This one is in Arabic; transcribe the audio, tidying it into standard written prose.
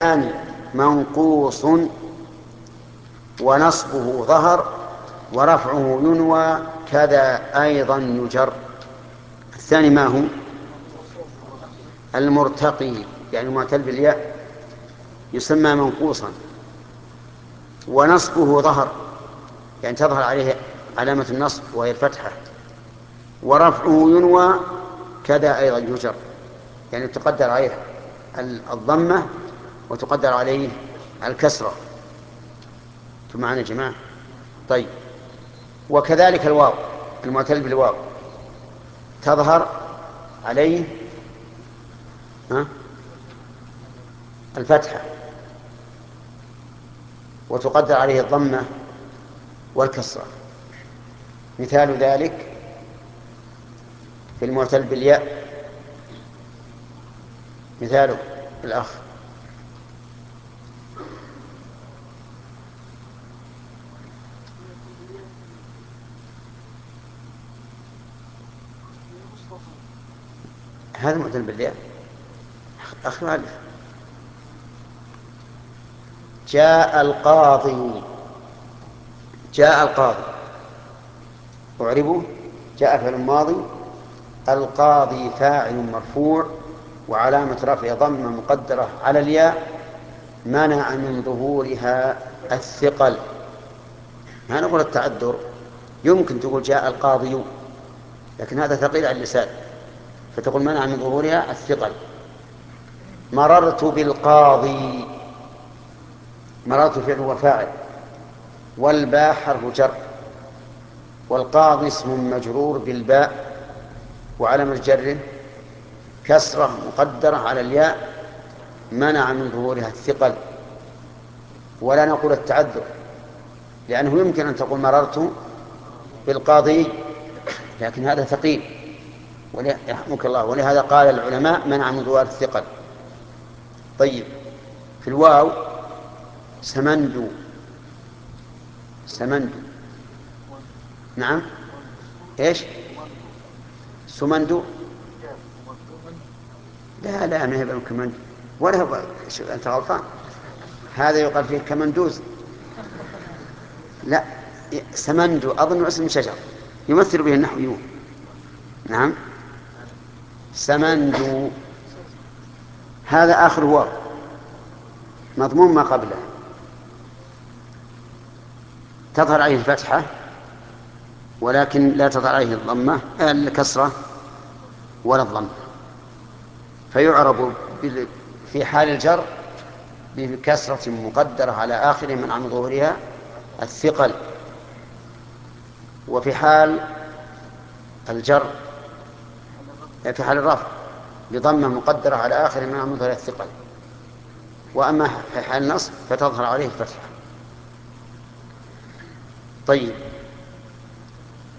الثاني منقوص ونصبه ظهر ورفعه ينوى كذا أيضا يجر. الثاني ما هو؟ المرتقي، يعني معتل بالياء، يسمى منقوصا، ونصبه ظهر، يعني تظهر عليه علامة النصب وهي الفتحة، ورفعه ينوى كذا أيضا يجر، يعني تقدر عليه الضمة وتقدر عليه الكسرة. انتم معنا يا جماعة؟ طيب، وكذلك الواو المعتل بالواو تظهر عليه الفتحة وتقدر عليه الضمة والكسرة. مثال ذلك في المعتل بالياء، مثاله الأخ. هذا معتل بالياء آخر ألف. جاء القاضي، جاء القاضي أعربه جاء فعل ماضي، القاضي فاعل مرفوع وعلامة رفع ضمة مقدرة على الياء منع من ظهورها الثقل. ما نقول التعذر، يمكن تقول جاء القاضي لكن هذا ثقيل على اللسان، فتقول منع من ظهورها الثقل. مررت بالقاضي، مررت فعل وفاعل، والباء حرف جر، والقاضي اسم مجرور بالباء وعلامة جره كسرة مقدرة على الياء منع من ظهورها الثقل. ولا نقول التعذر، لأنه يمكن أن تقول مررت بالقاضي لكن هذا ثقيل يرحمك الله، ولهذا قال العلماء منع من ظهور الثقل. طيب، في الواو سمندو، سمندو، نعم، ايش؟ سمندو، لا ما هي كمندو، ولا هو، أنت غلطان، هذا يقال فيه كمندوز. لا، سمندو أظن اسم شجر يمثل به النحويون. نعم، سمندو، هذا آخر واو مضمون ما قبله، تظهر عليه الفتحة ولكن لا تظهر عليه الضمة الكسرة ولا الضمة، فيعرب في حال الجر بكسرة مقدرة على آخره من عن ظهورها الثقل، وفي حال الجر في حال الرفع بضمة مقدرة على آخره من عن ظهورها الثقل. وأما في حال النصب فتظهر عليه الفتحة. طيب،